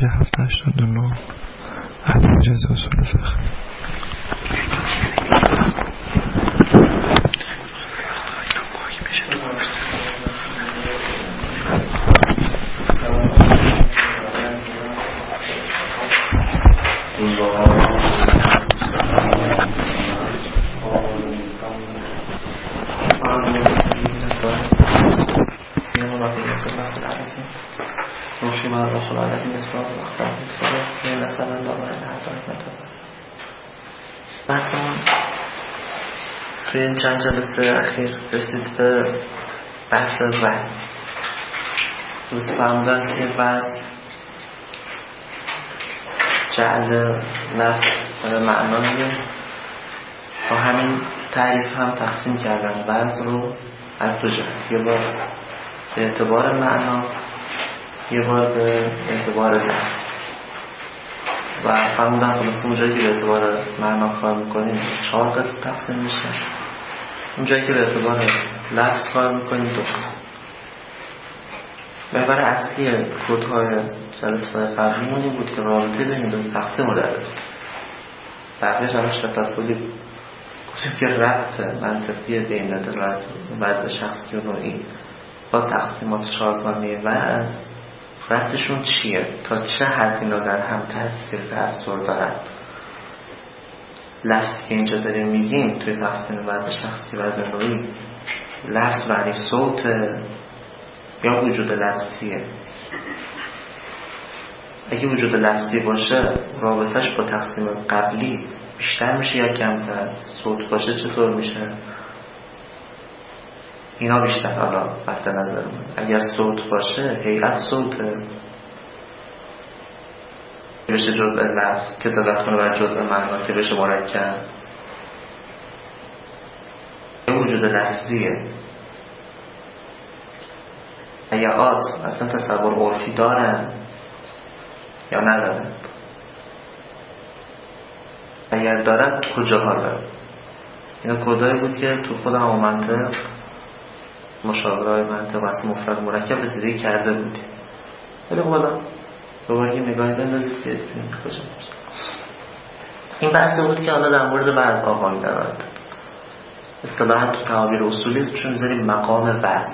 789 الوجز اصول فقه. بحثمون توی این چند جلسه اخیر رسید به بحث وحی. دوست فرمودن که بعض جعل نفس به معنایی با همین تعریف هم تقسیم کردن بعض رو از دو جهت، یه بار به اعتبار معنا، یه بار به اعتبار لفظ. و فرمودن خلاصه اونجایی که به اعتبار معنا کار میکنیم 4 قسم تقسیم میشه، اونجایی که به اعتبار لفظ کار میکنیم 2 قسم. محور اصلی کودهای جلسه قبلیمون این بود که رابطه بین دو تقسیم رو در بقیه جمعش تطفلی گفتیم که ربط منطقی بین دلالت وضع شخصی و نوعی با تقسیمات 4گانه وضع ربطشون چیه؟ تا چه حد اینا در هم تأثیر دارد؟ لفظی که اینجا داریم میگیم توی تقسیم وضع شخصی و وضع نوعی، لفظ معنی صوت یا وجود لفظیه؟ اگه وجود لفظی باشه رابطش با تقسیم قبلی بیشتر میشه یا کمتر؟ صوت باشه چطور میشه؟ اینا بیشتر حالا وقت نظر من. اگر صوت باشه هیئت صوته بشه جزء لفظ که دلالت کنه بر جزء معنا که بشه مرکب، یا وجود لفظیه. اگر اصلا تصور عرفی دارن یا ندارن؟ اگر دارن کجاها دارن؟ اینا کدایی بود که تو خود همون منطق مشاورهای منطق واسه مفرد مرکب رسیدگی کرده بودیم. ولی خب حالا دوباره یه نگاهی بندازید که کجا باشه. این بحث بود که حالا در مورد بعض آقایی دارد اصطلاحاً تو تعابیر اصولی چون میذاریم مقام وضع.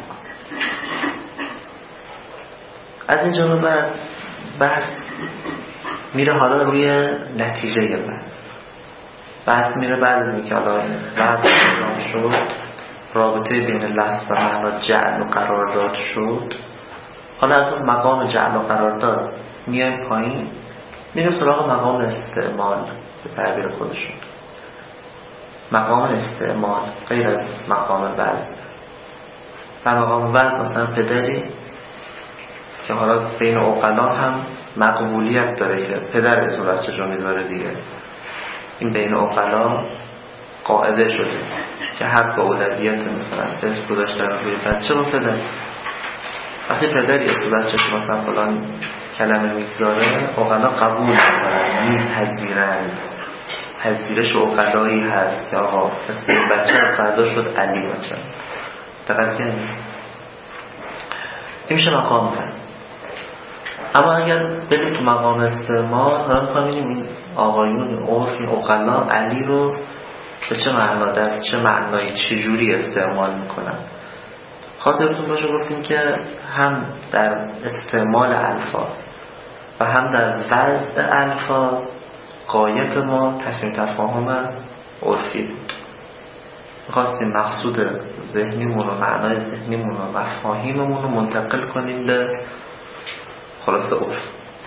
از اینجا به بعد بحث میره حالا روی نتیجه بحث میره بعد از اینکه حالا وضع اعلام شد، رابطه بین لفظ و معنا جعل و قرارداد شد، حالا از اون مقام جعل و قرارداد میایم پایین، میریم سراغ مقام استعمال به تعبیر خودشون. مقام استعمال غیر از مقام وضع. در مقام وضع مثلا پدری که حالا بین عقلا هم مقبولیت داره که پدر اسم بچه رو میذاره دیگه، این بین عقلا قاعده شده که حق به اولویت مثلا اسم گذاشتن روی بچه و پدر. وقتی پدری اسم بچه مثلا فلان کلمه میذاره عقلا قبول میکنن، میپذیرند. پذیرش عقلایی هست که آقا اسم بچه فردا شد علی بچه. دقیق کنید این میشه مقام هست. اما اگر بریم تو مقام استعمال حالا می‌خوایم این آقایون عرف این عقلا علی رو به چه معنا در چه معنایی چجوری استعمال میکنن. خاطرتون باشه گفتیم که هم در استعمال الفاظ و هم در وضع الفاظ غایت ما تصمیم تفاهم عرفی بود. میخواستیم مقصود ذهنیمون و معنای ذهنیمون و مفاهیممون رو منتقل کنیم به خلاصه عرف.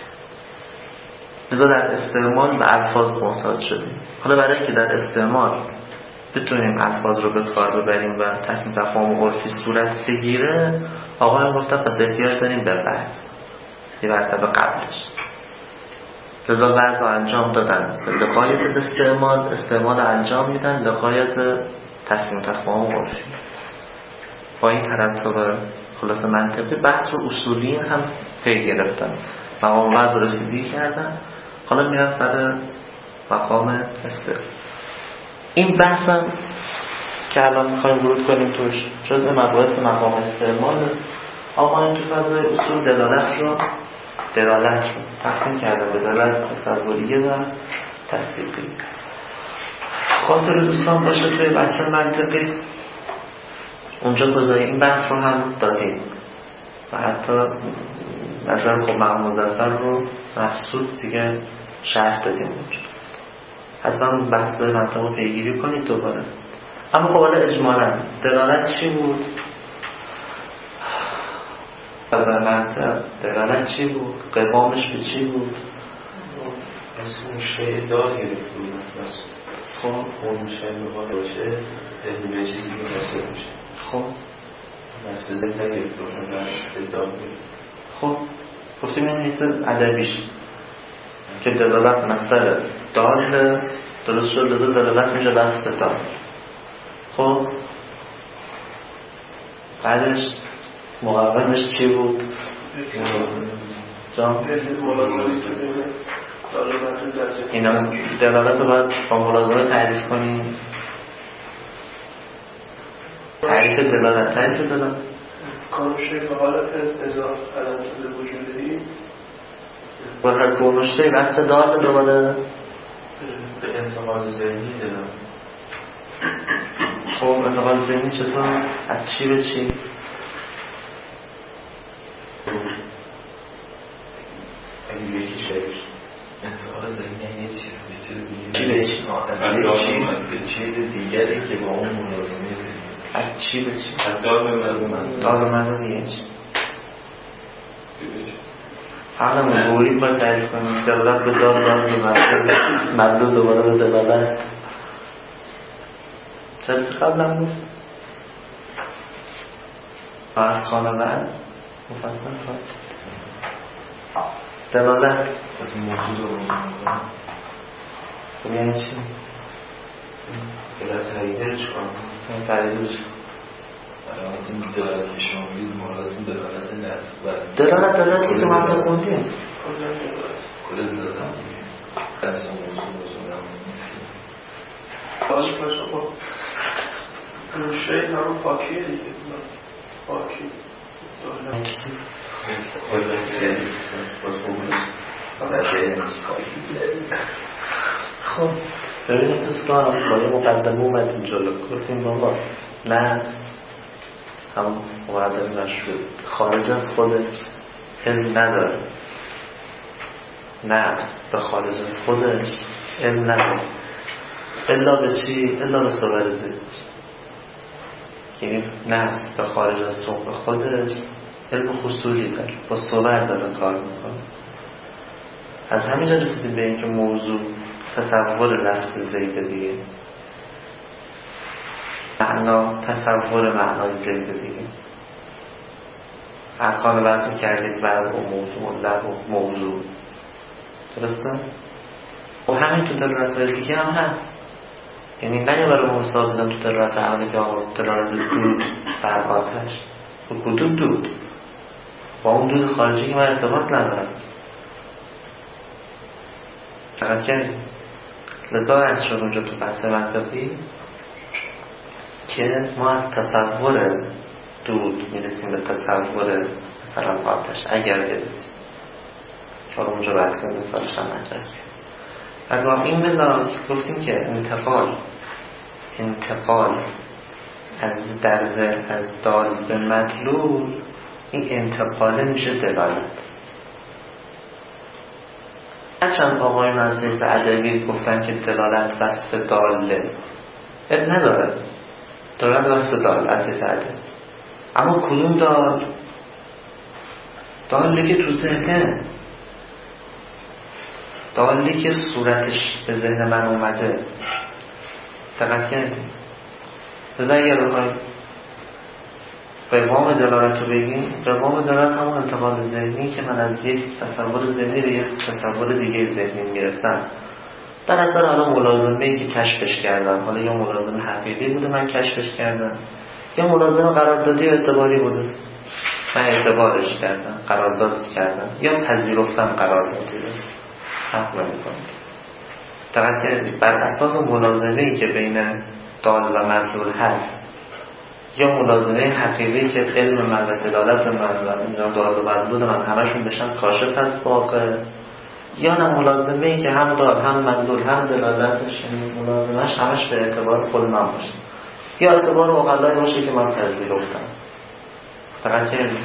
لذا در استعمال به الفاظ محتاج شدیم. حالا برای اینکه در استعمال بتونیم الفاظ رو به کار ببریم و تصمیم تفاهم عرفی صورت بگیره، آقایان گفتن پس احتیاج داریم به بحث یه مرتبه قبلش. لذا بحث رو انجام دادن لغایت استعمال انجام میدن لغایت تصمیم تفاهم عرفی. با این ترتب خلاصه منطقی بحث رو اصولی هم پی گرفتن، مقام وضع رو رسیدگی کردن، حالا میرن برای مقام استعمال. این بحث هم که الان میخوایم ورود کنیم توش جزء مباحث مقام استعمال. آقایان تو فضای اصول دلالت رو دلالت رو تقسیم کردم به دلالت تصوریه و تصدیقی. خاطر دوستان باشه توی بحث منطقی اونجا گذاری این بحث رو هم دادیم و حتی مثلا خب مقام مظفر رو مخصوص دیگه شرح دادیم اونجا. حتما اون بحث منطق رو پیگیری کنید دوباره. اما خب حالا اجمالا دلالت چی بود؟ از منطق دلالت چی بود؟ قوامش به چی بود؟ از اون شیء دار گرفت بود. خب اون شیء بخواد باشه به چیزی که حاصل میشه. خب بس به ذهن نگرفت روشن شیء دار گرفت. خب گفتیم این نیست ادبیش که دلالت مصدر دال درست شد لذا دلالت میشه بسط دال. خب بعدش مقررش چی بود؟ جان؟ اینا دلالت رو باید با ملازمه تعریف کنیم. تعریف دلالت کانوشه به حالت اضافه قلم شده وجودی باید گونشته بسط دال دوباره به انتقال ذهنی دارم. خب انتقال ذهنی چطور؟ از چی به چی؟ اگه یکی شایش انتقال ذهنی یه چیز به چیز دیگری که با اون ملازمه داریم. از چی به چی؟ از دار به ملازمه دار به ملازمه یه چی؟ حالا موری باید تعریف کنیم دلالت به دار به مدلول دوباره به دلالت چرسی قبل هم بود؟ خانه بعد مفصل خواهد دلالت از موضوع رو بکنم خب یعنی چی؟ دلالت تغییرش کنم تغییرش علامت این دلالت که شما بید ملازم دلالت نفس دلالتی که من رو خوندیم کل دلالت هم از اون موضوع هم نیست باشه خب کانوشه همون پاکیه دیگه پاکی خب ببینید دوستان با یه مقدمه اومدیم جلو گفتیم بابا نفس هم مقدمه نشد خارج از خودش علم نداره. نفس به خارج از خودش علم نداره الا به چی؟ الا به صور ذهنش. یعنی نفس به خارج از صور خودش علم خصوصی داره با صور داره کار میکنه. از همینجا رسیدیم به اینکه موضوع تصور لفظ زید دیگه معنا تصور معنای زید دیگه ارکان وضع کردید وضع و موضوع و لب و موضوع درسته؟ و همین تو دلالت دیگه هم هست. یعنی نه برای مثال بزن تو دلالت اولی که آقا دلالت دود بر آتش و کدوم دود با اون دود خارجی که من ارتباط ندارم فقط کردیم. لذا از شد اونجا تو بحث منطقی که ما از تصور دود میرسیم به تصور مثلا آتش اگر برسیم که اونجا بحث مثالش هم مطرح کرد. اما این ملاک گفتیم که انتقال از در ذهن از دال به مدلول این انتقاله میشه دلالت. هرچند آقایون از حیث ادبی گفتن که دلالت وصف داله نداره دلالت وصف دال از حیث ادبی اما کدوم داله که تو ذهنه دالی که صورتش به ذهن من اومده دقت کردیم. بذار اگر بخوایم قوام دلالت رو بگیم قوام دلالت همون انتقال ذهنی که من از یک تصور ذهنی به یک تصور دیگه ذهنی میرسم در اثر حالا ملازمه‌ای که کشفش کردم. حالا یا ملازمه حقیقی بوده من کشفش کردم یا ملازمه قراردادی و اعتباری بوده من اعتبارش کردم قرارداد کردم یا پذیرفتم قراردادی رو حق نمی‌کنم. دقت کردید بر اساس ملازمه‌ای که بین دال و مدلول هست یا ملازمه حقیقی که علم من و دلالت من و نمیدونم دار و مدلول من همشون بشن کاشف از واقع، یا نه ملازمه‌ای که هم دار هم مدلول هم دلالتش، یعنی ملازمه‌اش همش به اعتبار خود من باشه، یا اعتبار اقلایی باشه که من پذیرفتم. فقط چه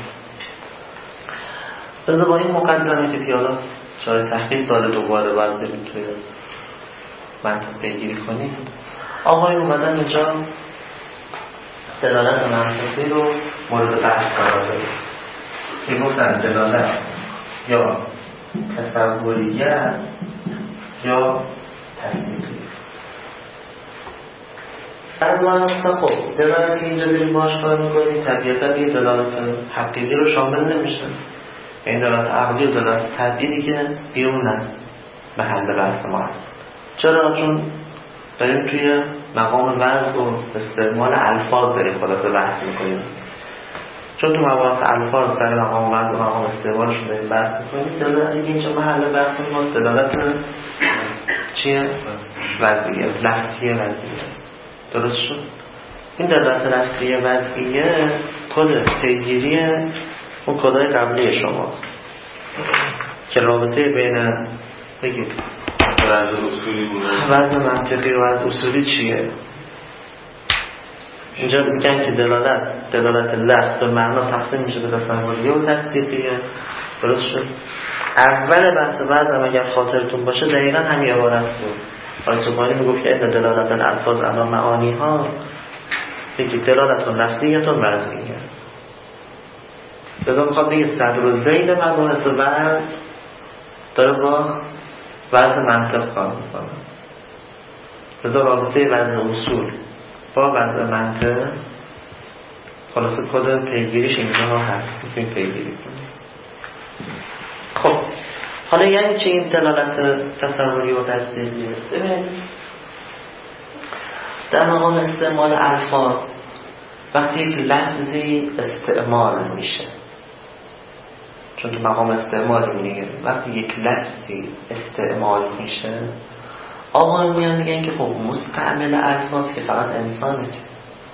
بذار با این مقدمه که حالا شاید تحقیق داره دوباره باید بریم توی منطق پیگیری کنیم. آقای اومدن اینجا دلالت منطقی رو مورد بحث قرار داره که گفتن دلالت یا تصوریت یا تصدیقی. از ما خب دلالت که اینجا داریم باش کار میکنیم طبیعتا یه دلالت حقیقی رو شامل نمیشه، این دلالت عقلی و دلالت تدبیری که بیرون از محل بحث ما هست. چرا؟ چون داریم توی مقام وضع و استعمال الفاظ داریم خلاصه بحث میکنیم. چون تو مباحث الفاظ در مقام وضع و مقام استعمالش رو داریم بحث میکنیم، دلالت دیگه اینجا محل بحث ماست دلالت چیه؟ وضعیه، لفظیه وضعیه است. درست شد؟ این دلالت لفظیه وضعیه خود پیگیری اون کدای قبلی شماست که رابطه بین بگید وضع منطقی و وضع اصولی چیه؟ اینجا میگن که دلالت لفظ به معنا تقسیم میشه به تصوریه و تصدیقیه. درست شد؟ اول بحث وضع اگر خاطرتون باشه دقیقا همین عبارت بود. آقای سبحانی میگفت که این دلالت الفاظ علی معانی ها بگید دلالت لفظیه و وضعیه. لذا میخواد بگه صدر و زید مباحث وضع داره با وضع منطق کار میکنه. لذا رابطه وضع اصول با وضع منطق خلاصه کد پیگیریش اینجا هست، میتونید پیگیری کنید. خب حالا یعنی چه این دلالت تصوری و تصدیقیه؟ ببینید در مقام استعمال الفاظ وقتی یک لفظی استعمال میشه، چون تو مقام استعمال میگه وقتی یک لفظی استعمال میشه آقا میگن که خب مستعمل الفاظ که فقط انسانه، که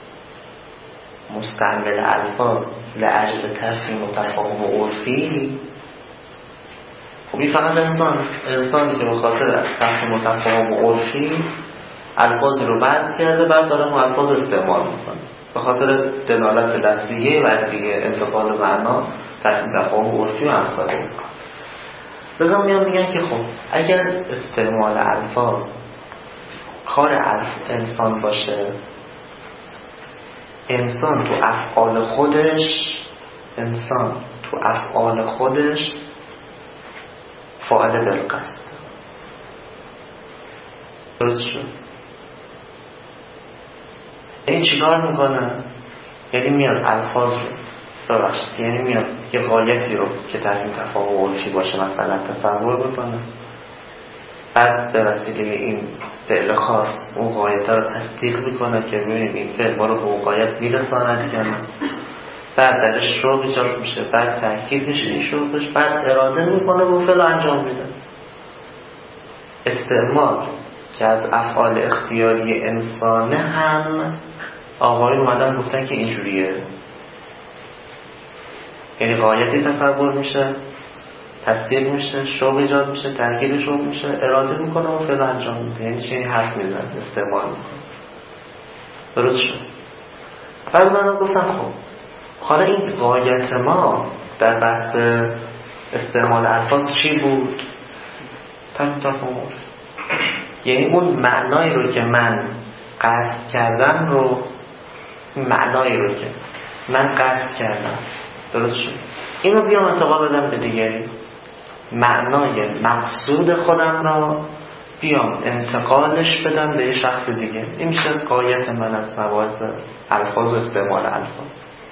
مستعمل الفاظ لأجل تفهیم و تفاهم و عرفی، خب این فقط انسانی که بخاطر تفهیم و تفاهم و عرفی الفاظی رو بحث کرده بعد داره اون الفاظ استعمال میکنه به خاطر دلالت لفظیه وضعیه انتقال معنا تفهیم تفاهم و عرفی و امثاله. لذا میگن که خب اگر استعمال الفاظ کار انسان باشه، انسان تو افعال خودش فاعل بالقصد. درست شد؟ این چیکار میکنه؟ یعنی میاد الفاظ رو یعنی میاد یه غایتی رو که تفهیم تفاهم عرفی باشه مثلا تصور بکنه، بعد به وسیله این فعل خاص اون غایت رو تصدیق میکنه که ببینید این فعل ما رو به اون غایت میرساند که بعد درش شوق ایجاد میشه، بعد تأکید میشه این شوقش، بعد اراده میکنه و فعل انجام میده. استعمال که از افعال اختیاری انسانه هم آقایون اومدن گفتن که اینجوریه، یعنی غایتی تصور میشه، تصدیق میشه، شوق ایجاد میشه، تأکید شوق میشه، اراده میکنه و فعل انجام میده. یعنی چی؟ حرف میزنه، استعمال میکنه. درست شد؟ بعد من گفتم خب حالا این غایت ما در بحث استعمال الفاظ چی بود؟ تفاهم. یعنی اون معنایی رو که من قصد کردم رو، معنایی رو که من قصد کردم، درست شد، اینو بیام انتقال بدم به دیگری، معنای مقصود خودم را بیام انتقالش بدم به یه شخص دیگه. این میشه غایت من از مباحث الفاظ و استعمال الفاظ.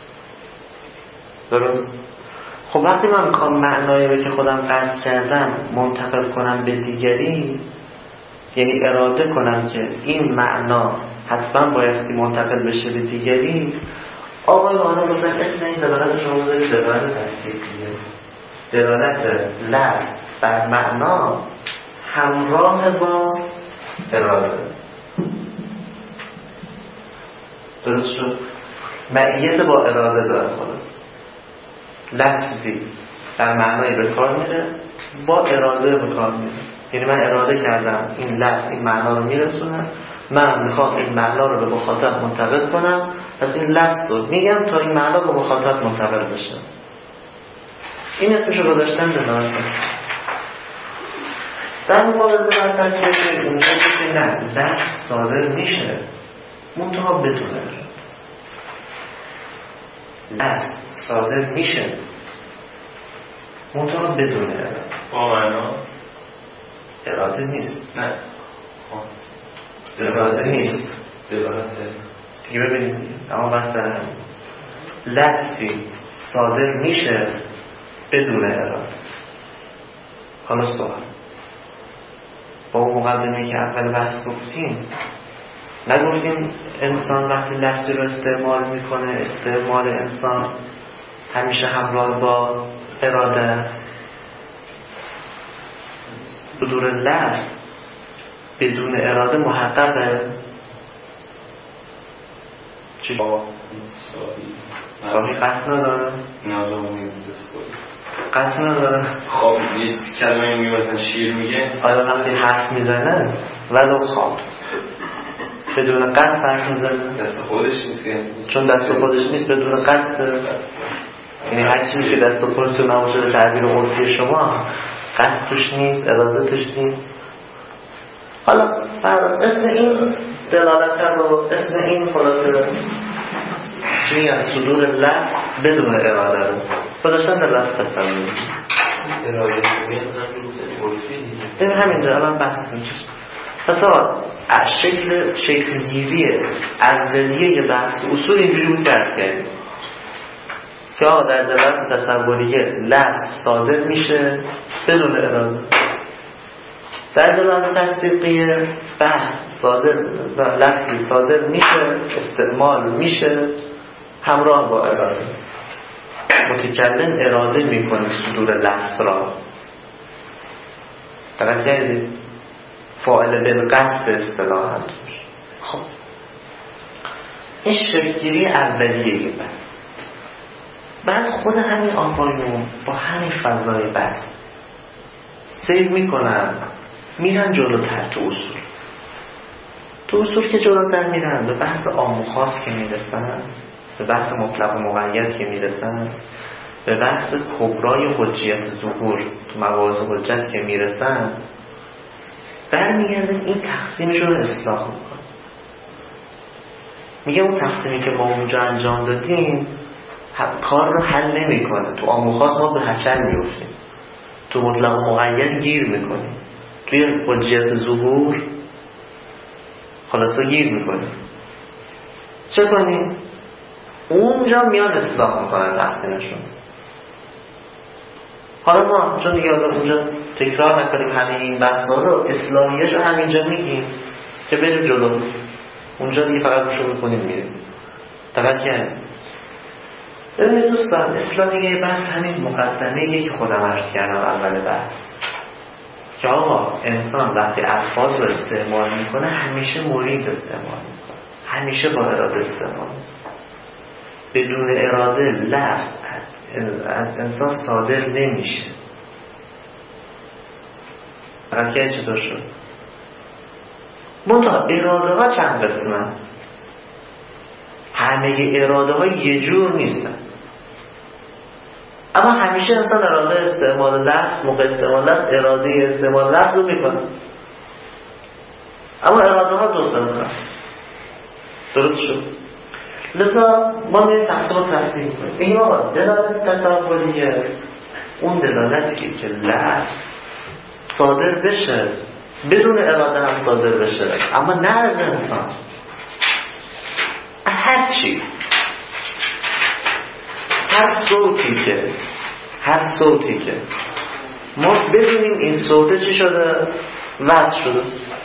درست؟ خب وقتی من میخوام معنایی رو که خودم قصد کردم منتقل کنم به دیگری، یعنی اراده کنم که این معنا حتما بایستی منتقل بشه به دیگری، آقای معنا گفتن اسم این دلالت شما بذارید دلالت تصدیقیه. دلالت لفظ بر معنا همراه با اراده. درست شد؟ معیت با اراده داره. خلاص لفظی در معنای به کار میره، با اراده به کار میره. یعنی من اراده کردم این لفظ این معنا رو میرسونه، من میخوام این معنا رو به مخاطب منتقل کنم، پس این لفظ رو میگم تا این معنا به مخاطب منتقل بشه. این اسمش رو گذاشتن دلالت. در مقابل دلالت تصویری اونجا که نه، لفظ صادر میشه منتها بدون اراده. لفظ صادر میشه منتها بدون اراده. با معنا اراده نیست. نه اراده نیست. دیگه ببینید اما بحث لفظی صادر میشه بدون اراده. حالا سوال با اون مقدمه که اول بحث گفتیم، نگفتیم انسان وقتی لفظی رو استعمال میکنه استعمال انسان همیشه همراه با اراده است. بدون لفظ بدون اراده محققه. چی؟ صاحی قصد نداره؟ قصد نداره. خواب یه کلمه میگه مثلا شیر میگه، آیا وقتی حرف میزنه ولو خواب بدون قصد حرف میزنه؟ دست خودش نیست که چون دست خودش نیست بدون قصد. یعنی هر چیزی که دست خودتون نباشه به تعبیر عرفی شما قصد توش نیست، اراده توش نیست. حالا اسم این دلالت رو، اسم این خلاصه چی میگن؟ صدور لفظ بدون اراده رو خودشان در لفظ تصمیم اراده این همینجا الان بحث میشه. پس شکلگیری اولیه لفظ اصول اینجوری بود درک کردیم که آقا در دلالت تصوریه لفظ صادر میشه بدون اراده. در دلالت تصدیقیه بحث صادر و لفظی صادر میشه استعمال میشه همراه با اراده. متکلم اراده میکنه صدور لفظ را. دقیق کردید؟ فاعل بالقصد اصطلاحاً. خب این شکلگیری اولیه بحث. بعد خود همین آقایون با همین فضای بحث سیر میکنن میرن جلوتر تو اصول که جلوتر میرن به بحث عام و خاص که میرسن، به بحث مطلق و مقید که میرسن، به بحث کبرای حجیت ظهور تو مواضع حجت که میرسن، برمیگردن این تقسیمش رو اصلاح میکنن. میگه اون تقسیمی که ما اونجا انجام دادیم کار رو حل نمیکنه. تو عام و خاص ما به هچل میفتیم، تو مطلق و مقید گیر میکنیم، توی حجیت ظهور خلاصا گیر میکنیم. چه کنیم؟ اونجا میاد اصلاح میکنن تقسیمشون. حالا ما چون دیگه اونجا تکرار نکنیم همه این بحثا رو، اصلاحیش رو همینجا میگیم که بریم جلو. اونجا دیگه فقط روشو میکنیم میریم. دقیق کردیم. ببینید دوستان، اصلاحیه بحث همین مقدمه‌ایه که خودم عرض کردم اول بحث که آقا انسان وقتی الفاظ رو استعمال میکنه همیشه مرید استعمال میکنه، همیشه با اراده استعمال میکنه. بدون اراده لفظ از انسان صادر نمیشه. حرکت چطور شد؟ منتها اراده ها چند قسمه؟ همه اراده ها یه جور نیستن، اما همیشه انسان اراده استعمال لفظ موقع استعمال لفظ اراده استعمال لفظ رو میکنه، اما اراده ها دوست دارن. درست شد؟ لذا ما میریم تقسیم رو تصدیق کنیم. این آقا دلالت تصوریه اون دلالتی که لفظ صادر بشه بدون اراده هم صادر بشه، اما نه از انسان. هر صوتی که ما بدونیم این صوته چی شده؟ وضع شده،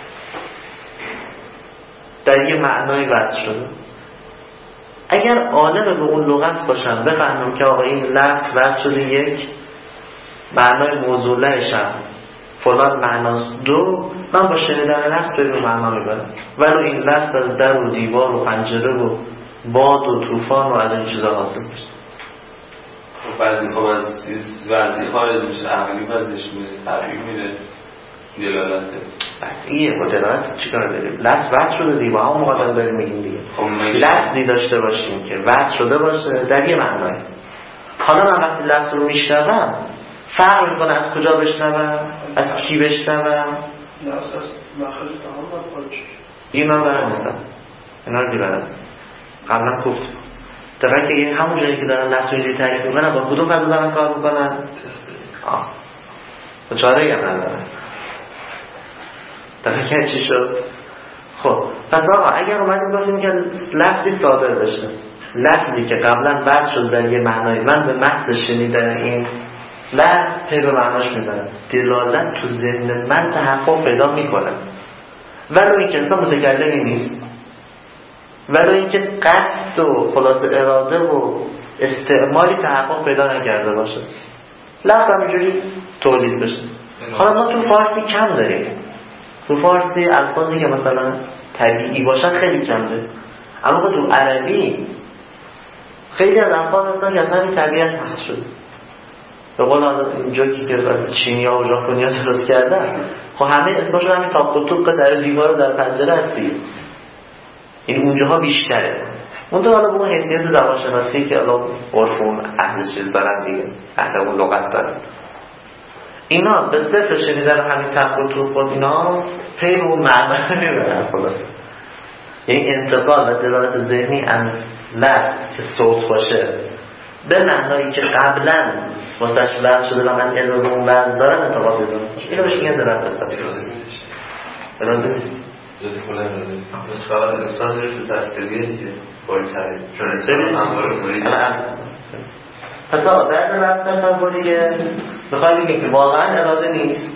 در یه معنای وضع شده. اگر عالم به اون لغت باشم بفهمم که آقا این لفظ وضع شده یک، معنای موضوع لهشم فلان معناست دو، من با شنیدن لفظ به معنا میبرم. ولو این لفظ از در و دیوار و پنجره و باد و طوفان و از این چیزا حاصل میشه. بعضی خب از وضعی خارج میشه، عقلی وضعش میره، طبیعی میره، دلالته بسیه با دلالت چی کار داریم؟ لفظ وقت شده دیگه، با همون مقدر داریم میگیم دیگه. لفظی داشته باشیم که وقت شده باشه در یه معنای. حالا من وقتی لفظ رو میشنوم فرق میکنه از کجا بشنوم، از کی بشنوم. نه از مخرج تمام باید این من برم نیستم، اینا رو دیبرم قبلا گفت دقیقا که همون جایی که دارن لفظ رو اینجایی تعریف میکنن با کدوم فضا دارن کار میکنن؟ با چاره هم ندارن. دقیقا که چی شد؟ خب پس آقا اگر اومدیم گفتیم که لفظی صادر بشه، لفظی که قبلا بعد شد در یه معنای، من به محض شنیدن این لفظ پی به معناش میبرم، دلالت تو ذهن من تحقق پیدا میکنه، ولو این که انسان متکلمی نیست، ولو این که قصد و خلاص اراده و استعمالی تحقق پیدا نکرده باشه، لفظ همینجوری تولید بشه. حالا ما تو فارسی کم داریم، تو فارسی الفاظی که مثلا طبیعی باشن خیلی کم داریم، اما تو عربی خیلی از الفاظ هستن که از همین طبیعت هست شده. به قول اینجا که از چینیا و ژاپنیا درست کردن، خب همه اسمش همین تاق و توق در دیوار و در پنجره هست دیگه. این اونجاها بیشتره. منطقه حالا به اون حیثیت زبانشناسی که الان عرف اون اهل چیز دارن دیگه، اهل اون لغت دارن، اینا به صرف شنیدن همین تاق و توق و اینا پی به اون معنا نمیبرن. خلاص یعنی انتقال و دلالت ذهنی از لفظ که صوت باشه به معنایی که قبلا واسش وضع شده و من علم اون وضع دارم انتقال بدونم، اینو بهش میگن دلالت اراده نیست. جزی کلا اراده نیست، بس فقط انسان داره تو دستگیریه دیگه باید ترید، چون انسان همواره مرید. پس آقا در رفت تصوریه بخواهی بگیم که واقعا اراده نیست.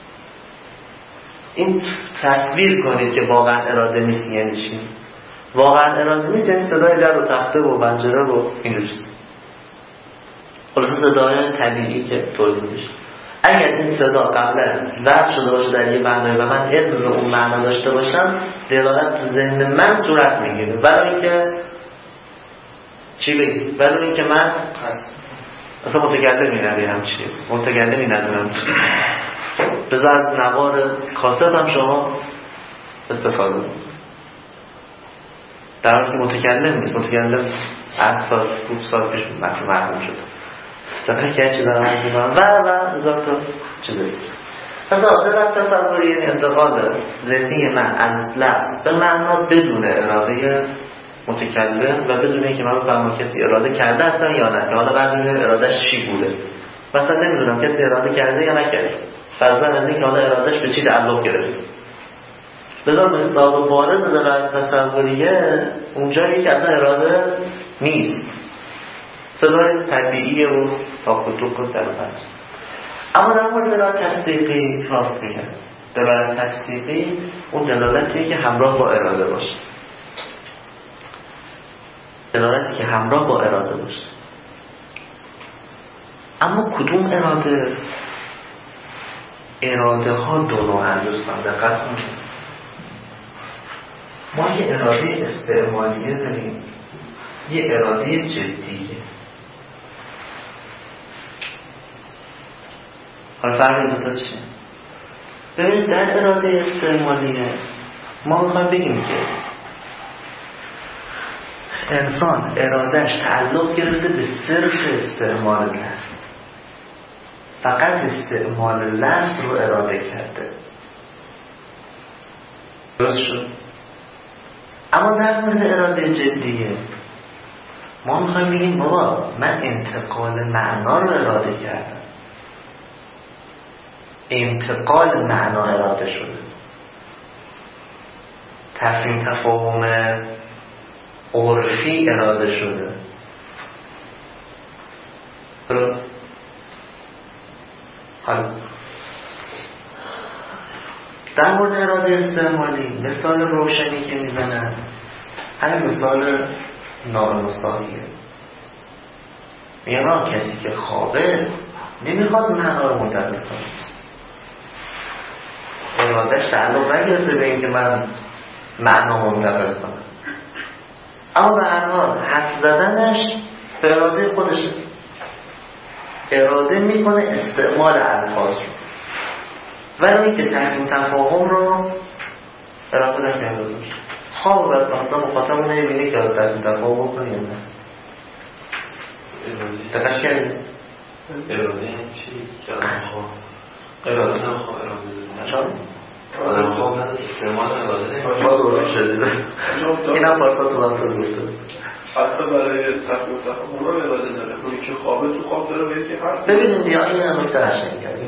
این تصویر کنید که واقعا اراده نیست یعنی چی؟ واقعا اراده نیست یعنی صدای در و تخته و پنجره و این روز خلاصه صدای طبیعی که تولید میشه. اگر این صدا قبلا وضع شده باشه در یه معنی و من علم اون معنا داشته باشم، دلالت تو ذهن من صورت میگیره. ولی اینکه چی بگی؟ ولی اینکه من اصلا متکلمی ندارم چیه؟ متکلمی ندارم چیه؟ بذار از نوار کاست هم شما استفاده در حالی که متکلم نیست. متکلم 100 سال 20 سال پیش معلوم شد دقیقه که چیز دارم از میکنم و هزار تا چیز داریم. پس آده رفت تصوری انتقال ذهنی من از لفظ به معنا بدون اراده متکلم و بدون اینکه من بفهمم کسی اراده کرده اصلا یا نه، که حالا بعد میبینیم ارادهش چی بوده. مثلا نمیدونم کسی اراده کرده یا نکرده، فرضاً از اینکه حالا ارادهش به چی تعلق گرفته. بذار مثال و بارز دلالت تصوریه اونجایی که اصلا اراده نیست، صدای طبیعیه و تاق و توق و دلالت. اما در مورد دلالت تصدیقی راست میگه. دلالت تصدیقی اون دلالتیه که همراه با اراده باشه، دلالتی که همراه با اراده باشه. اما کدوم اراده؟ اراده ها دو نوع دوستان دقت کنید. ما یه اراده استعمالیه داریم، یه اراده جدیه. حالا فرق دو تا چیه؟ ببینید در اراده استعمالیه ما میخوایم بگیم که انسان ارادهش تعلق گرفته به صرف استعمال لفظ، فقط استعمال لفظ رو اراده کرده. درست شد؟ اما در مورد اراده جدیه ما میخوایم بگیم بابا من انتقال معنا رو اراده کردم، انتقال معنا اراده شده، تفهیم تفاهم عرفی اراده شده. درست؟ حالا در مورد اراده استعمالی مثال روشنی که میزنن همین مثال نامساویه. میگن کسی که خوابه نمیخواد معنا رو منتقل کنه، ارادهش تعلق نگرفته به این که من معنا منتقل کنم. اما به هر حال حرف زدنش به اراده خودشه، اراده میکنه استعمال الفاظ رو، ولی که تحکیم تفاهم رو اراده نکرده باشه. خواب و اصلا مخاطب رو نمیبینه که تحکیم تفاهم بکنه یا نه. دقیق کردی؟ اراده چی؟ که آدم خواه اراده هم خواه اراده داره آدم خواه نداره استعمال اراده ما درست شده این هم پارسا تو من تو گفته حتی برای تحکیم تفاهم هم اراده داره. اونی که خوابه تو خواب داره به یکی حرف ببینید یا این هم نکته قشنگ کرد.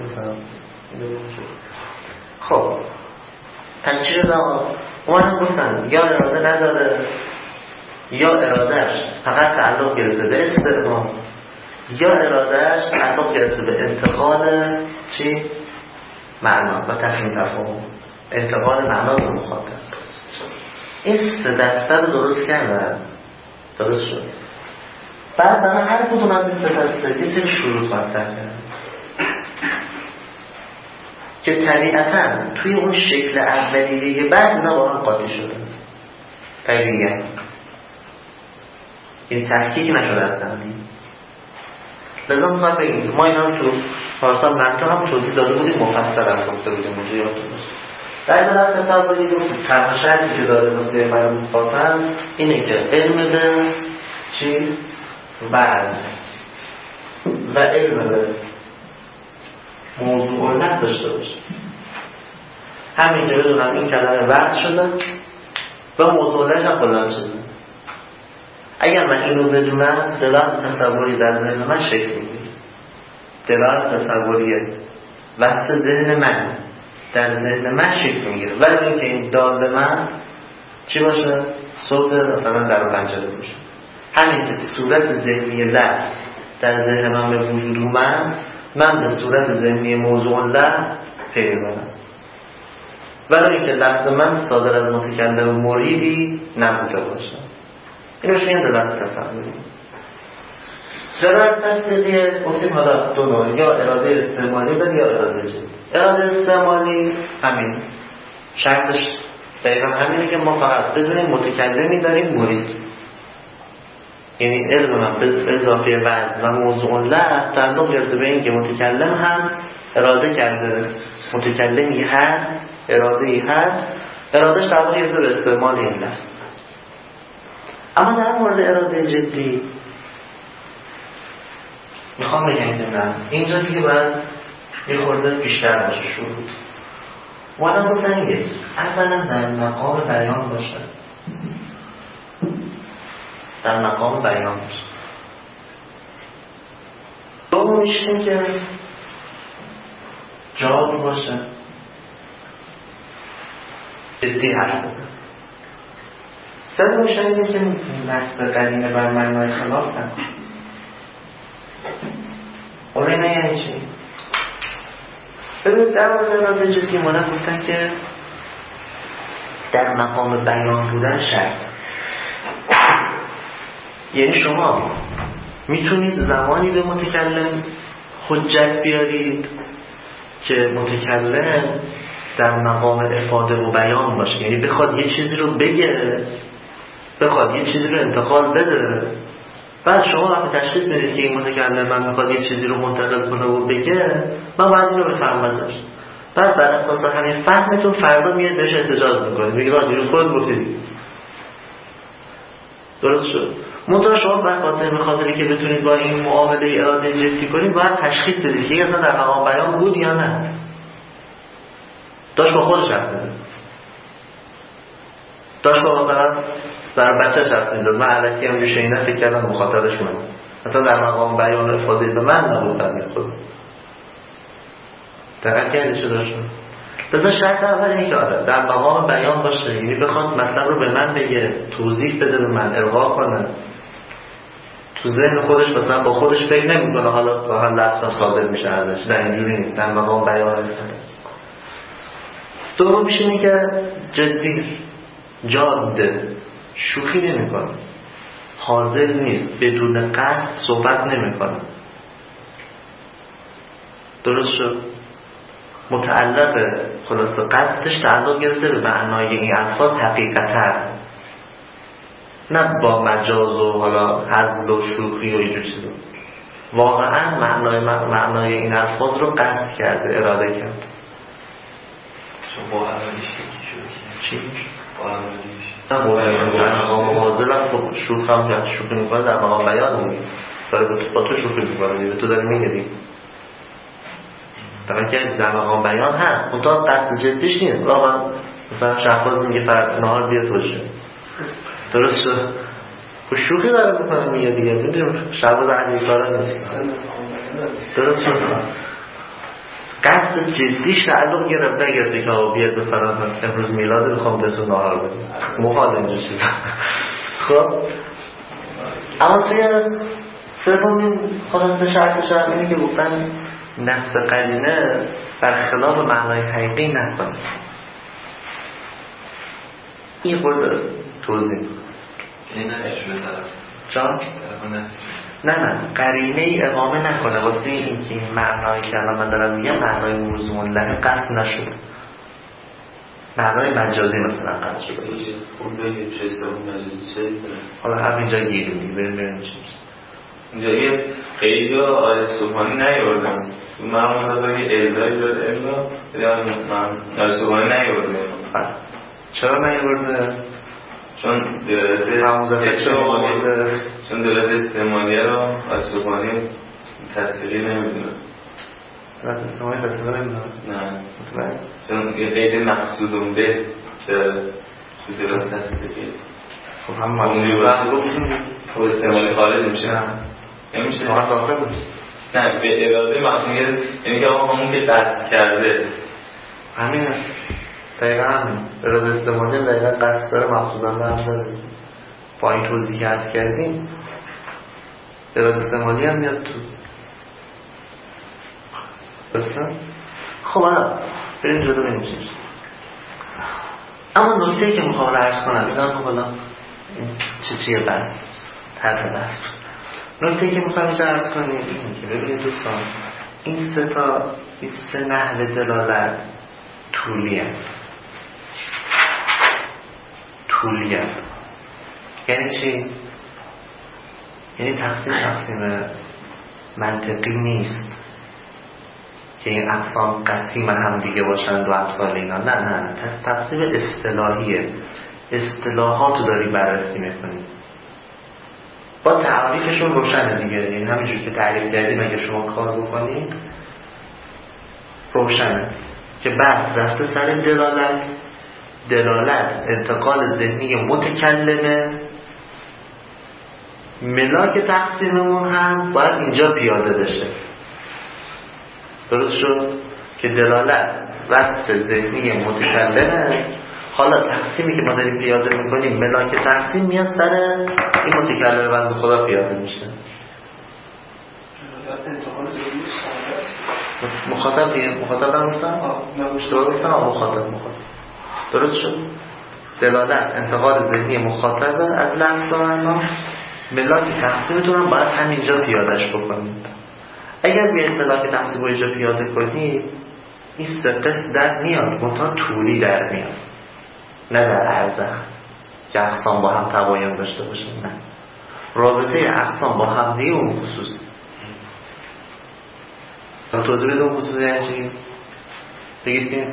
خب پس چی رو اومدن گفتن یا اراده نداره یا ارادهش فقط تعلق گرفته به استعمال یا ارادهش تعلق گرفته به انتقال چی؟ معنا و تفهیم تفاهم، انتقال معنا به مخاطب. این سه دسته رو درست کردن، درست شد. بعد برای هر کدوم از این سه دسته یه سری شروط مطرح کردن که طبیعتاً توی اون شکل اولیه بعد اینا با هم قاطی شده. طبیعیه این تحقیق نشده از زمین. لذا میخواد بگیم ما اینا رو تو پارسال منطق هم توضیح داده بودیم، مفصل هم گفته بودیم اونجا یادتون باشه. در دلت تصوری گفتیم تنها شرطی که داره مثل برای مخاطب اینه که علم به چی؟ بعد و علم به موضوع علت داشته باشه. همین که بدونم این کلمه وقت شده و موضوع علت هم بلند شده. اگر من اینو بدونم دلالت تصوری در ذهن من شکل میگیره. دلالت تصوری وسط ذهن من در ذهن من شکل میگیره، ولی اینکه این دال من چی باشه؟ صوت مثلا در پنجره باشه. همین که صورت ذهنی لفظ در ذهن من به وجود اومد، من به صورت ذهنی موضوع لفظ پی میبرم، ولی اینکه لفظ من صادر از متکلم مریدی نبوده باشه. اینوش میگن دلالت تصوری. دلالت تصویریه گفتیم حالا دو نوع، یا اراده استعمالی داره یا اراده جدی. اراده استعمالی همین شرطش دقیقا همینه که ما فقط بدونیم متکلمی داریم مرید، یعنی علم من به اضافه وزن و موضوع لفظ تعلق گرفته به این که متکلم هم اراده کرده، متکلمی هست، اراده‌ای هست، ارادهش تعلق گرفته به استعمال این لفظ. اما در مورد اراده جدی میخوام بگم که نه، اینجا دیگه باید یه خورده بیشتر باشه شروط. اومدم گفتن یک، اولا در مقام بیان باشه، در مقام بیان باشه. دومیش این که جاد باشه، جدی حرف بزن. سومیش اینه که نسب قدیمه بر معنای خلاف نکن. اون اینه یعنی چی؟ ببینید در مورد اراده جدی مادر گفتن که در مقام بیان بودن شرط، یعنی شما میتونید زمانی به متکلم حجت بیارید که متکلم در مقام افاده و بیان باشه، یعنی بخواد یه چیزی رو بگه، بخواد یه چیزی رو انتقال بده، بعد شما وقتی تشخیص میدید که این متکلم من میخواد یه چیزی رو منتقل کنه و بگه، من باید این رو بفهم ازش. بعد بر اساس همین فهمتون فردا میاد بهش احتجاج میکنه، میگه راجع خود گفتید درست شد. منتها شما به خاطری که بتونید با این معامله اراده جدی کنید باید تشخیص بدید که اصلا در مقام بیان بود یا نه، داشت با خودش حرف می‌زد، داشت با مثلا در بچه حرف می‌زد. من الکی هم شنیدم فکر کردم مخاطبش من، حتی در مقام بیان افاده به من نبود خود دقیق کرده چه داشت. لذا شرط اول اینه که آره در مقام بیان باشه، یعنی بخواد مطلب رو به من بگه، توضیح بده به من، القا کنه، تو ذهن خودش مثلا با خودش فکر نمی‌کنه حالا با هم لفظ صادر میشه ازش، نه اینجوری نیست، در مقام بیان نیست. دوم میشه اینه که جدی، جاده، شوخی نمی‌کنه، حاضر نیست، بدون قصد صحبت نمی‌کنه. درست شد؟ متعلق خلاصه قصدش تعلق گرفته به معنای این الفاظ حقیقتا. نه با مجاز و حالا هزل و شوخی و اینجور چیزا. واقعا معنای این الفاظ رو قصد کرده، اراده کرده. با اولیش یکی شد. چی؟ با اولیش نه مقام معاضل هم شوخ هم کرد، شوخی میکنه در مقام بیان میگه با تو شوخی میکنه، تو داری میگه طبعا که در مقام بیان هست، منطقه قصد جدیش نیست. واقعا مثلا شهباز میگه فرق نهار بیا توشه، درست شد؟ خب شوخی داره بکنه میگه دیگه، میدونیم شهباز علی کاره نیست، درست شد؟ قصد جدیش تعلق گرفته گرفته که بیاد مثلا امروز میلاد میخوام بهتون نهار بدیم، محال اینجا شد. خب اما توی سومین خلاصه شرطش هم اینه که گفتن نصب قرینه برخلاف معنای حقیقی نکنه. این خورده توضیح این نشونه طرف جان؟ نه قرینه اقامه نکنه واسه این که این معنایی که الان من دارم میگم معنای موضوع لحه قصد نشده، معنای مجازی مثلا قصد شده. اون بگیم چه استمون مجازی چه داره؟ حالا همینجا گیریم بریم چیز اینجا یه قیدی ها آیه سبحانی نیاوردن تو مرموزه بگه الدایی داره الا من آیه سبحانی نیاورده. چرا نیاورده؟ چون دولت استعمالیه رو آیه سبحانی تصدیقی نمیدونه. دولت استعمالی تصدیقی نمیدونه؟ نه چون یه قید مقصودون به تو دولت تصدیقی. خب هم مقصود استعمالی خارج میشه نمیشه واقعا داخل بود. نه به اراده مقصود یعنی که آقا همون که قصد کرده همین است دقیقا همین اراده استعمالی دقیقا قصد داره مقصودان به هم داره. با این توضیح که عرض کردیم اراده استعمالی هم میاد تو درسته؟ خب حالا بریم جلو نمیشه. اما نکته که میخوام عرض کنم اینا خب حالا چیه بحث طرح بحث. نکته که میخوام عرض کنیم اینه که ببینید دوستان این سه نحو دلالت طولیه. یعنی چی؟ یعنی تقسیم منطقی نیست که این اقسام قطعی من هم دیگه باشن دو امثال اینا. نه تقسیم اصطلاحیه. اصطلاحاتو داری بررسی میکنی با تعریفشون روشنه دیگه. یعنی همینجور که تعریف کردیم اگه شما کار بکنید روشنه که بحث رفته سر دلالت انتقال ذهنی متکلمه. ملاک تقسیممون هم باید اینجا پیاده بشه. درست شد که دلالت وصف ذهنی متکلمه. حالا تقسیمی که ما داریم پیاده میکنیم ملاک تقسیم میاد سر این متکلم بنده خدا پیاده میشه. مخاطب دیگه مخاطب مخاطب درست شد. دلالت انتقال ذهنی مخاطبه از لفظ و معنا. ملاک تقسیمتون هم باید همینجا پیادهش بکنید. اگر بیاید ملاک تقسیم رو اینجا پیاده کنید این سقس در میاد منتها طولی در میاد نه در عرضه که اقسام با هم تباین داشته باشه. نه رابطه اقسام با هم دیگه اون خصوصی توضیح بده اون خصوصی یعنی چی؟ بگید که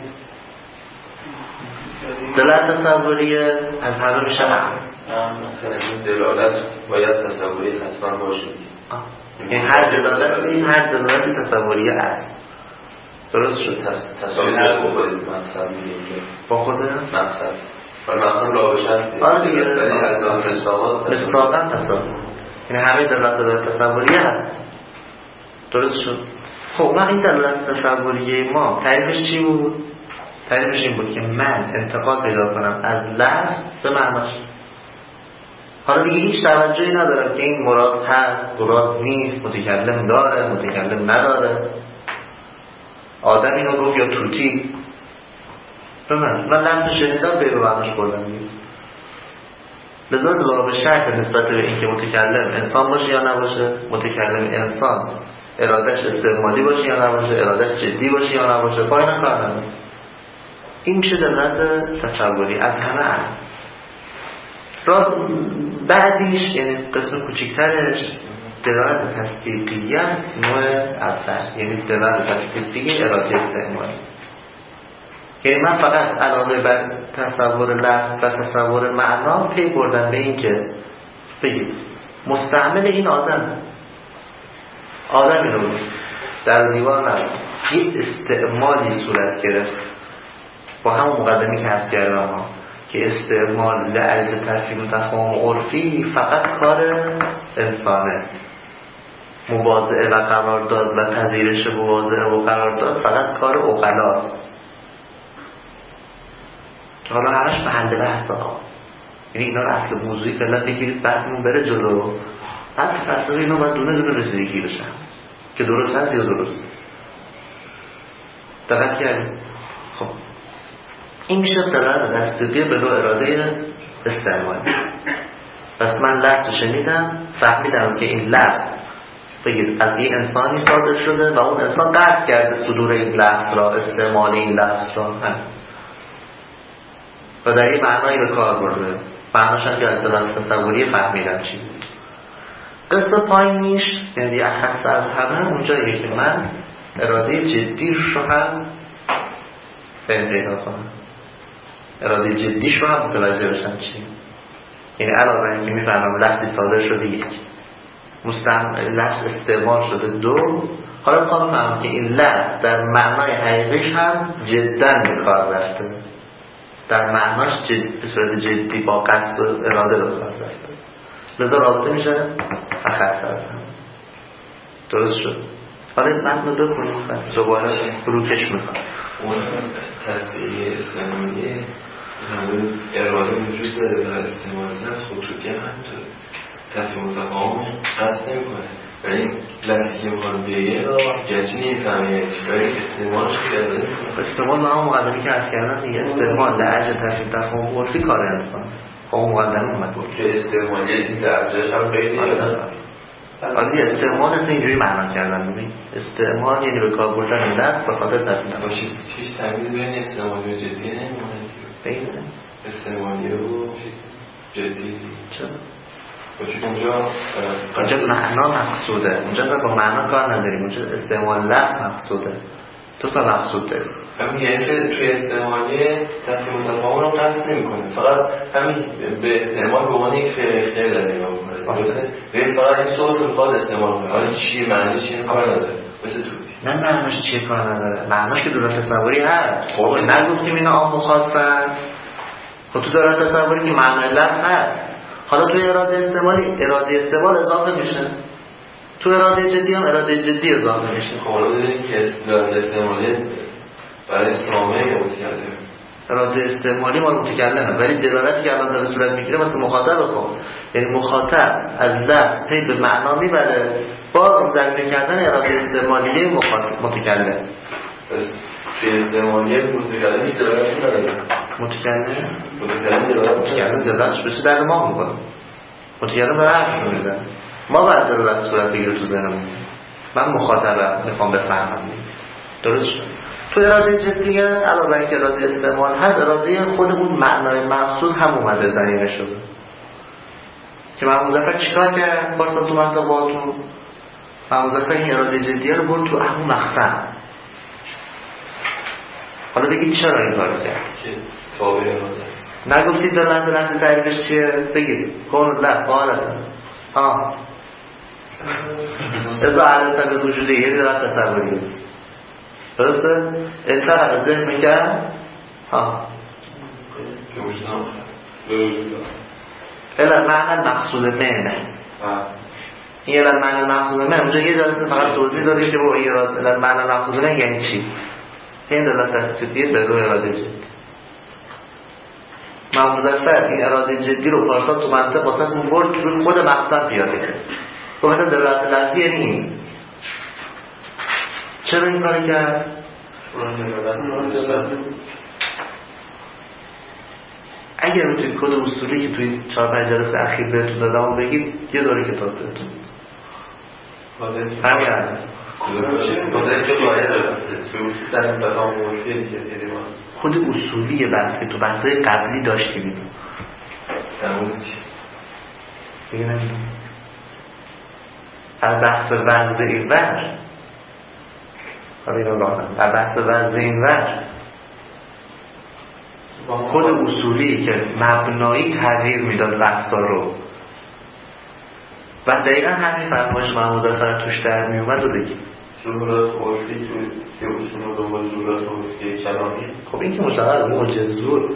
دلالت تصوریه از همه میشه این دلالت باید تصوری حتما باشه. این هر دلالتی تصوریه هست. درست شد. تصوری نگو خودید مقصد میگه با خود مقصد مقصد رابشت آره دیگه مصداقا تصوری یعنی همه دلالت تصوریه هست. درست شد. خب ما این دلالت تصوریه ما تعریفش چی بود؟ تعریفش این بود که من انتقال پیدا کنم از لفظ به معناش. حالا دیگه هیچ توجهی ندارم که این مراد هست مراد نیست، متکلم داره متکلم نداره، آدم اینو گفت یا توتی. من لفظ شنیدم به رو معناش بردم دیگه. لذا به شرط نسبت به این که متکلم انسان باشه یا نباشه، متکلم انسان ارادش استعمالی باشه یا نباشه، ارادش جدی باشه یا نباشه، پای نکردن این میشه دلالت تصوری از همه عرض. بعدیش یعنی قسم کوچکترش دلالت تصدیقی است، نوع اول، یعنی دلالت تصدیقی اراده استعمالی. یعنی من فقط علاوه بر تصور لفظ و تصور معنا پی بردم به این که بگید مستعمل این آدمی رو در دیوار نبود، یک استعمالی صورت گرفت با همون مقدمی که هست کردم ها که استعمال لعل تفهیم تفاهم عرفی فقط کار انسانه، مواضعه و قرارداد و پذیرش مواضعه و قرارداد فقط کار عقلاست که حالا همش محل بحث ها. یعنی اینا رو اصل موضوعی فعلا بگیرید بحثمون بره جلو، بعد تصور اینا باید دونه دونه رسیدگی بشن که درست هست یا درست. دقت کردیم؟ خب این میشه دلالت تصدیقی به نوع اراده استعمالی. پس من لفظ شنیدم، فهمیدم که این لفظ بگید از یه انسانی صادر شده و اون انسان قصد کرده صدور این لفظ را، استعمال این لفظ را و در این معنایی به کار برده. معناش هم که از دلالت تصوری فهمیدم چی بود. قسم پایینیش یعنی اخص از همه اونجاییه که من اراده جدیش رو هم پیدا کنم، اراده جدیش رو هم متوجه بشم چی. یعنی علاوه بر اینکه میفهمم لفظی صادر شده یک، لفظ استعمال شده دو، حالا میخوام بفهمم که این لفظ در معنای حقیقیش هم جدا به کار رفته، در معناش به صورت جدی با قصد و اراده به کار رفته، لذا رابطه میشه اخص از هم. درست شد؟ حالا متن رو بخونیم دوباره فروکش میخوام. اون تصدیقی استعمالی همون اراده وجود داره در استعمال نفس خودشوتی هم همینطوره، تفهیم تفاهم قصد نمیکنه، ولی لفظی که بخواد بگه را گرچه نمیفهمه ولی استعمالش کرده. استعمال من مقدمی که از کردن دیگه استعمال لعج تفهیم تفاهم عرفی کار انسان اون مقدم اومد بود که استعمالی این درجهش هم خیلی آره استعمال اصلا اینجوری معنا کردن. ببین استعمال یعنی به کار بردن این دست به خاطر تفهیم باشید چیش تمیز بین استعمالی و جدی نمیمونه بین استعمالی و جدی. چرا؟ باشید اونجا معنا مقصوده، اونجا با معنا کار نداریم، اونجا استعمال لفظ مقصوده، تو تا مقصود داریم. همین یعنی که توی استعمالی تفهیم تفاهم رو قصد نمی‌کنه، فقط همین به استعمال به عنوان یک فعل داره نگاه می‌کنه. ببین فقط این صوت رو باید استعمال کنه، حالا چی معنی چی کار نداره. مثل توتی. نه معنیش چیه کار نداره؟ معنیش که دولت تصوری هست. خب نگفتیم اینا عام خاصن. خب تو دولت تصوری که معنی لفظ هست. حالا توی اراده استعمال اضافه میشه. تو اراده جدی هم اراده جدی اضافه میشه. خب حالا دیدیم که اراده استعمالی برای سامعه یا متکلم، اراده استعمالی مال متکلمه، ولی دلالتی که الان داره صورت میگیره واسه مخاطب خب، یعنی مخاطب از لفظ پی به معنا میبره با ضرب کردن اراده استعمالی متکلم. پس توی استعمالی متکلم هیچ دلالتی نداره. متکلم دلالتش بشه در ما میکنه، متکلم به حرف رو میزنه، ما باید دلالت صورت بگیره تو ذهنمون. من مخاطبم میخوام بفهمم. درست شد؟ تو اراده جدیه علاوه بر اینکه اراده استعمال هست، اراده خود اون معنای مقصود هم اومده زمینه شده که محمود ظفر چیکار کرد؟ بارسا تو منطقاتون محمود ظفر این اراده جدیه رو برد تو همون مقصد. حالا بگید چرا این کار کرد؟ که تابع اراده است. نگفتید دلالت لفظ تعریفش چیه؟ بگید کن لفظ قالت ازا علیتا به وجوده یه دلالت تصوریه. درسته؟ انتر از ذهن میکرد که وجود هم به وجود الان معنی مقصود منه. این الان معنی مقصود منه اونجا یه دلالت فقط توضیح داده که با الان معنی مقصود منه یعنی چی؟ این دلالت تصدیقیه به روی اراده جدی. محمود ظفر این اراده جدی رو پارسال تو منطق واسه اون برد که روی خود مقصد پیاده کرد. تو مثلا دلالت لفظی یعنی این. چرا این کاری کرد؟ اگر میتونید کد اصولی که توی 4-5 جلسه اخیر بهتون دادم بگید یه دوره کتاب بهتون همین هست. خود اصولی بحث که تو بحثای قبلی داشتیم نمود چی؟ دیگه نمیدونم. از بحث وضع این ور این رو راهنم از بحث وضع این ور خود اصولی که مبنایی تغییر میداد بحثا رو و دقیقا همین فرمایش محمود مظفر توش در میومد رو بگیم ظهورات عرفی توی که اصول رو دنبال ظهورات عرفی کلامی. خب این که مشاهده موجه زور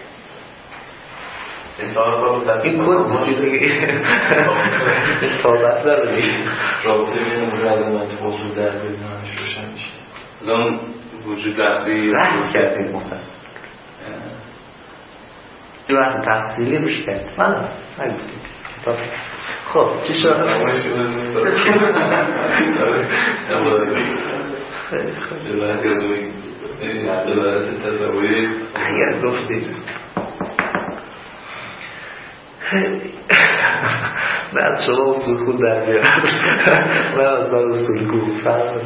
این کد موجوده اصابت داره رابطه بین اون عظمت موجود در بزنانش روشن میشه زمان وجود لفظی رحم کردیم مختلف یه وقت تحصیلی روش کرد من نگفتیم خب چی شد؟ اگر گفتیم نه از شما اصول خود در بیار نه از من اصول گفت فرم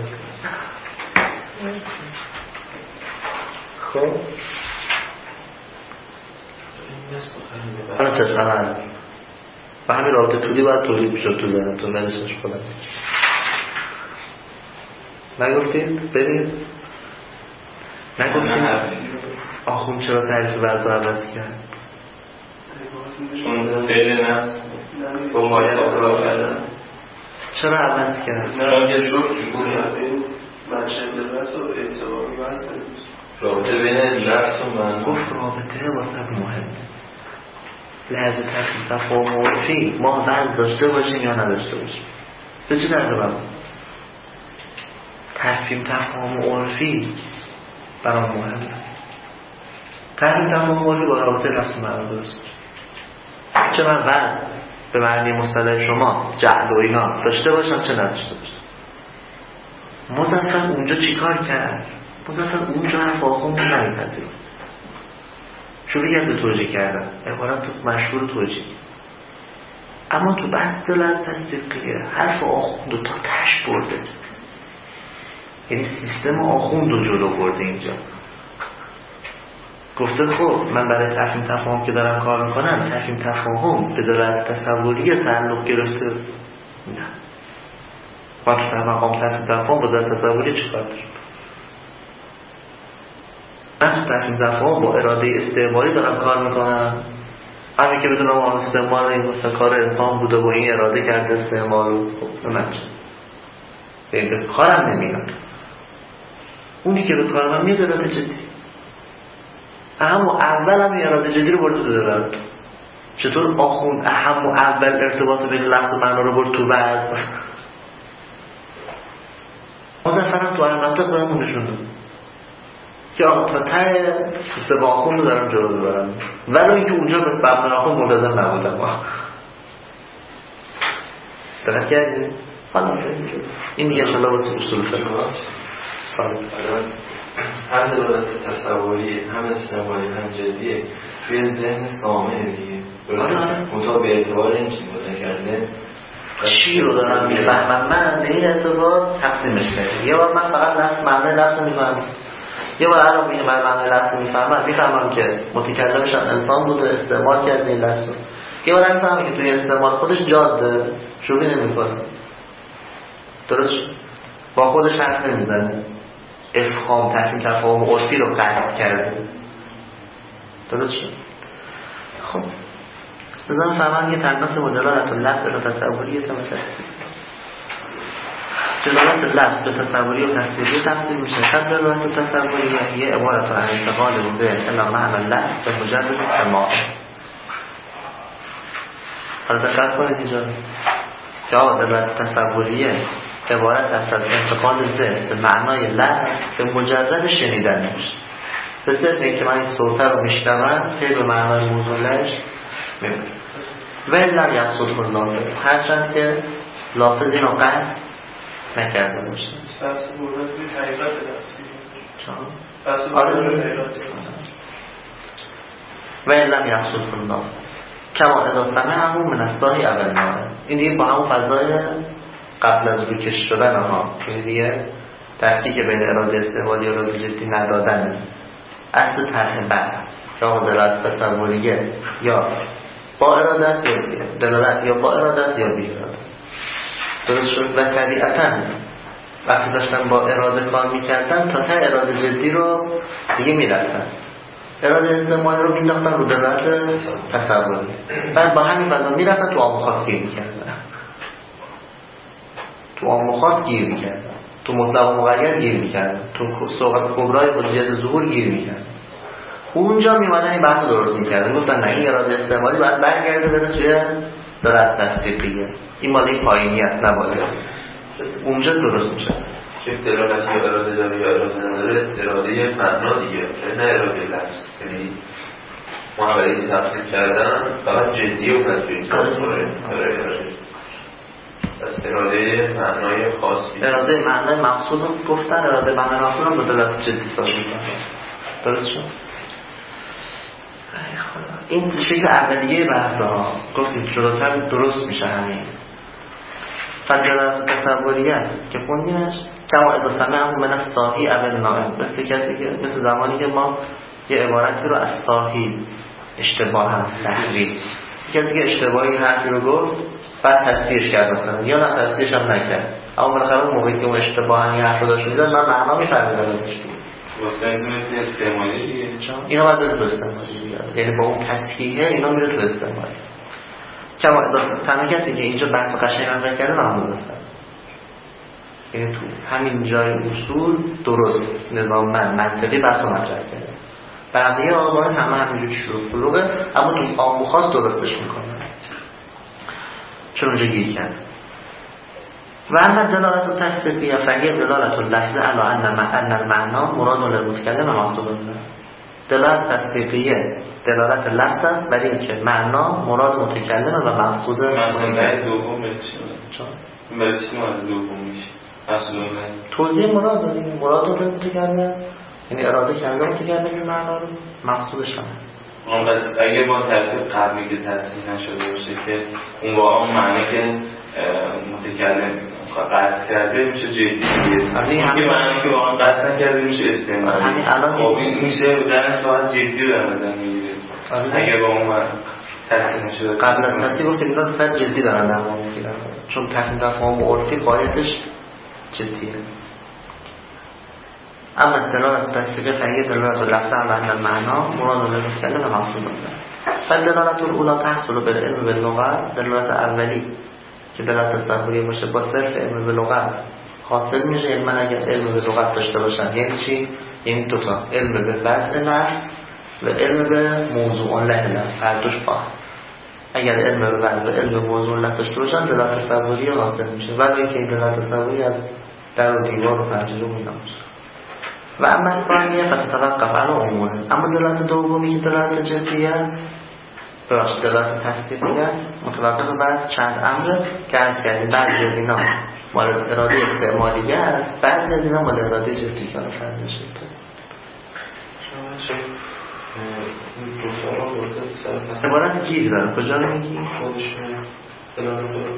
خب حالا چطور و همین رابطه طولی باید تولید میشد تو ذهنتون نداشتش خودم نگفتید؟ برید؟ نگفتید؟ آخون چرا تعریف وضع عوض کرد؟ چون فعل نفس با مایه اقرار کردن چرا عوض کرد؟ چون یه شروع که منشه دلت و اعتباری بست رابطه بین لفظ و معنی گفت رابطه واسه مهمه لحظه تفاهم عرفی ما وضع داشته باشیم یا نداشته باشیم به چه درده برام؟ تفهیم تفاهم عرفی برام مهمه تفهیم تفاهم عرفی با رابطه لفظ معنی درست چه من وضع به معنی مصطلح شما جعل و اینا داشته باشم چه نداشته باشم مظفر اونجا چی کار کرد؟ مظفر اونجا حرف آخون نمیپذیرد شروع کرد توجیه کردن عبارت مشهور توجیه اما تو بحث دلت تصدیقیه حرف آخوند رو تا تش برده یعنی سیستم آخوند رو جلو برده اینجا گفته خب من برای تفهیم تفاهم که دارم کار میکنم تفهیم تفاهم به دلت تصوریه تعلق گرفته نه من تو مقام تفهیم تفاهم با دلت تصوریه چی کار دارم من تو تفهیم تفاهم با اراده استعماری دارم کار میکنم همین که بدونم آن استعمال این مثل کار انسان بوده و این اراده کرده استعمال رو خب به من چه به کارم نمیاد اونی که به کار من میاد اراده جدی اهم و اول هم این اراده جدی رو برد تو دارم چطور آخون اهم و اول ارتباط بین لفظ و معنا رو برد تو بعد مظفرم تو این منطق برمون نشون داد که آقا تا ته سیستم آخون رو دارم جلو ببرم ولی اینکه اونجا به ببن آخون ملتزم نبودم دقیق کردی؟ حالا این دیگه انشاءالله واسه اصول فقه هم دلالت تصوری هم استعمالی هم جدیه توی ذهن سامعه دیگه مطابق به اعتبار این چی متکلم چی رو دارم میفهمم من به این اعتبار تقسیمش کنم یه بار من فقط لفظ معنی لفظ رو میفهمم یه بار الان میگه من معنی لفظ رو میفهمم که متکلمش انسان بوده استعمال کرده این لفظ رو یه بار میفهمم که توی استعمال خودش جاده شروعی نمیکنه درست با خودش حرف نمیزنه افهام تفهیم تفاهم عرفی رو قطع کرده درست شد خب بزن فهمم که تنقص مدلالت و لفظ و تصوریت و تصویر دلالت لفظ به تصوری و تصویری تفسیر میشه خب دلالت و تصوری یه عبارت عن انتقال ذهن الا معنی لفظ به مجرد سماع حالا دقت کنید اینجا که آقا دلالت تصوریه عبارت از انتقال ذهن به معنای لفظ به مجرد شنیدن میشه به صرف که من این صوته رو میشنوم خیلی به معنای موضوعش میبینم ولی لم یقصد الله هرچند که لافظ این رو قطع نکرده باشه بحث بردن توی حقیقت لفظی چون؟ بحث بردن توی حقیقت ولی لم یقصد الله کما اضافه همون منستاهی اول نامه این دیگه با همون فضای قبل از روکش شدن ها این دیگه تحقیق بین اراده استعمالی و اراده جدی ندادن اصل طرح بعد یا دلالت تصوریه یا با ارادت یا بی دلالت، یا با ارادت یا بی ارادت. درست شد. و طبیعتاً وقتی داشتن با اراده کار میکردن تا اراده جدی رو دیگه میرفتن، اراده استعمالی رو مینداختن رو دلالت تصوری، بعد با همین بنا میرفتن تو عام خاص گیر میکردن، تو عام خاص گیر میکردن، تو مطلق و مقید گیر میکردن، تو صورت کبرای حجیت ظهور گیر میکردن. اونجا میمدن این بحث درست میکردن، گفتن نه این اراده استعمالی باید برگرده بره توی دلالت تصدیقیه، این مال این پایینی است نباید اونجا درست میشه که دلالت یا اراده داره یا اراده نداره، اراده معنا دیگه نه اراده لفظ. یعنی محولی تصدیق کردن فقط جدیه و نتوی برای از اراده معنای خاصی، اراده معنای مقصود رو گفتن، اراده معنای مقصود رو به دلالت جدی سازی کنن. درست شد. این شکل اولیه بحث ها گفتیم جلوتر درست میشه. همین فدلالت تصوریت که خوندیمش کما اذا سمعه من الصاحی اول نائم، مثل کسی که مثل زمانی که ما یه عبارتی رو از صاحی اشتباه هست تحریف، کسی که اشتباهی حرفی رو گفت بعد تصحیحش کرد مثلا یا نه تصحیحش هم نکرد، اما بالاخره اون موقعی که اون اشتباهی حرف رو داشت می‌زد من معنا می‌فهمیدم ازش دیگه. واسه این استعمالی دیگه اینا باید بره تو استعمالی دیگه، یعنی با اون تصحیحه اینا میره تو استعمالی. کما تنها کسی که اینجا بحث قشنگ نظر کرده ناموزه، یعنی تو همین جای اصول درست نظام منطقی بحث رو مطرح کرده. بقیه آقایان همه همینجور شروع فلوغه، اما تو عام و خاص درستش میکنه چون اونجا گیر کرده. و اما دلالت و تصدیقیه فهیه دلالت اللحظه علی ان المعنا مراد للمتکلم محصول الله. دلالت تصدیقیه دلالت لفظ است برای اینکه معنا مراد متکلم و مقصود متکلم. دوم برچی مراد دوم میشه مقصود توضیح مراد داریم، مراد رو متکلم یعنی اراده کرده متکلم این معنا رو مقصودش هم هست. اون بس اگه با ترتیب قبلی که تصحیح نشده باشه که اون با اون معنی که متکلم قصد کرده میشه جدیه، همین معنی که واقعا قصد نکرده میشه استعمالی. همین الان خب این میشه در ساعت جدی رو نظر میگیره اگه با اون معنی تصحیح نشده. قبل از تصحیح گفتیم اینا سر جدی دارن در واقع میگیرن، چون تحریم در فهم عرفی قایدش جدیه. اما دلالت تصدیق فهیه دلالت لفظ و ان المعنا مراد للمتکلم و مقصود الله. فدلالت الاولی تحصل بالعلم باللغت، دلالت اولی که دلالت تصوری باشه با صرف علم باللغت حاصل میشه. علم اگر علم باللغت داشته باشن یعنی چی؟ یعنی دو تا علم به وضع لفظ و علم به موضوع لفظ، هر دوش با اگر علم به وضع و علم به موضوع لفظ داشته باشن دلالت تصوری حاصل میشه، ولی که دلالت تصوری از در و دیوار و پنجره میاد. و اما ثانیه فتتوقف علی عمومه. اما دلالت دومی که دلالت جدیه براش دلالت تصدیقیه متوقف بعد چند امر که از کردیم بعضی از اینا مال اراده استعمالیه است، بعضی از اینا مال اراده جدی که فرض شده. عبارت گیر دارم کجا رو میگی؟ خودش دلالت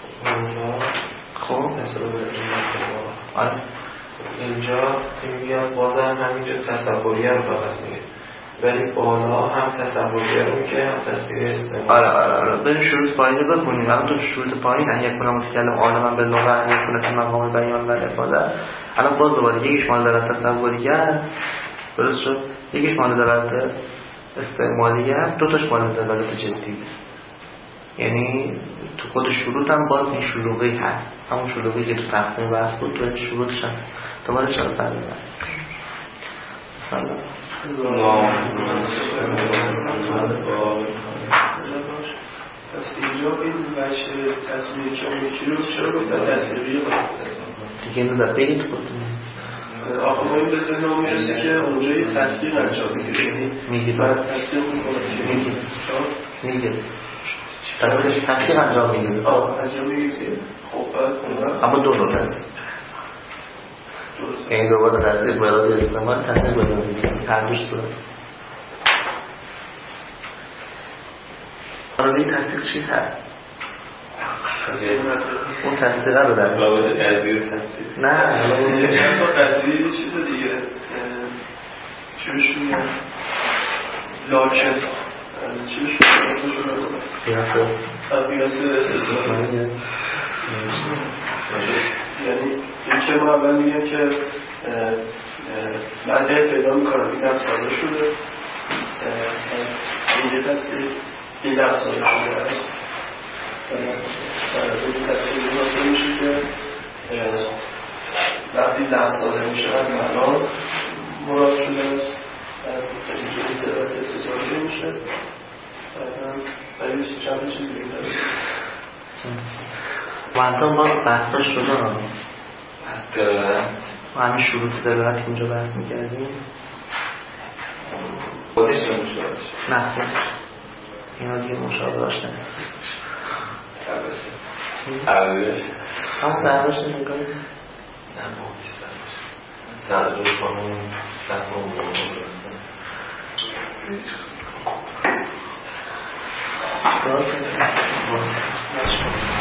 خب آره اینجا میگم بازم همینجا تصوریه رو فقط میگه، ولی بالا هم تصوریه رو میگه هم تصویر استعمال. آره بریم شروط پایین رو بخونیم. هم تو شروط پایین ان یکون متکلم عالما به لغت ان یکون فی مقام بیان و افاده. الان باز دوباره یکیش مال دلالت تصوریه درست شد، یکیش مال دلالت استعمالیه، دو تاش مال دلالت جدی. یعنی تو خود شروط هم باز این شروطی هست، همون شروطی که تو تقسیم بحث بود تو این شروطش هم دوباره چرا فرقی هست. پس اینجا این بچه تصویری که اون یکی رو چرا گفتن تصویری دیگه اینو در بگید خودتون آخه ما این به ذهن میرسه که اونجا یه تصویر انجام میگیره میگید بعد تصویر میکنه میگید تصویر انجام میگید انجام میگید خب بعد اما دو نوع هست، یعنی دوباره تصدیق به اراده استعمال تصدیق به اراده جدی هر دوش درست. اراده تصدیق چی هست؟ اون تصدیق رو در رابطه تصدیق تصدیق نه چند تا تصدیق چیز دیگه چوش میگه لاکن چی بشه قیاس استثنایی. یعنی این که ما اول میگیم که مدعی پیدا میکنم این لفظ صادر شده، این تصدیق این لفظ صادر شده است، این تصدیق حاصل میشه که وقتی لفظ صادر میشه از معنا مراد شده است، اینجوری دلالت اتصالی میشه. ولی چند چیز دیگه داره وانتا ما بحثاش شده ها از دلالت ما همین شروط دلالت اینجا بحث میکردیم خودش نمیشه نه خودش اینا دیگه مشابه داشته نیست عربیش هم برداشت نگاه نه ممکنی تغییر کنم تفهم کنم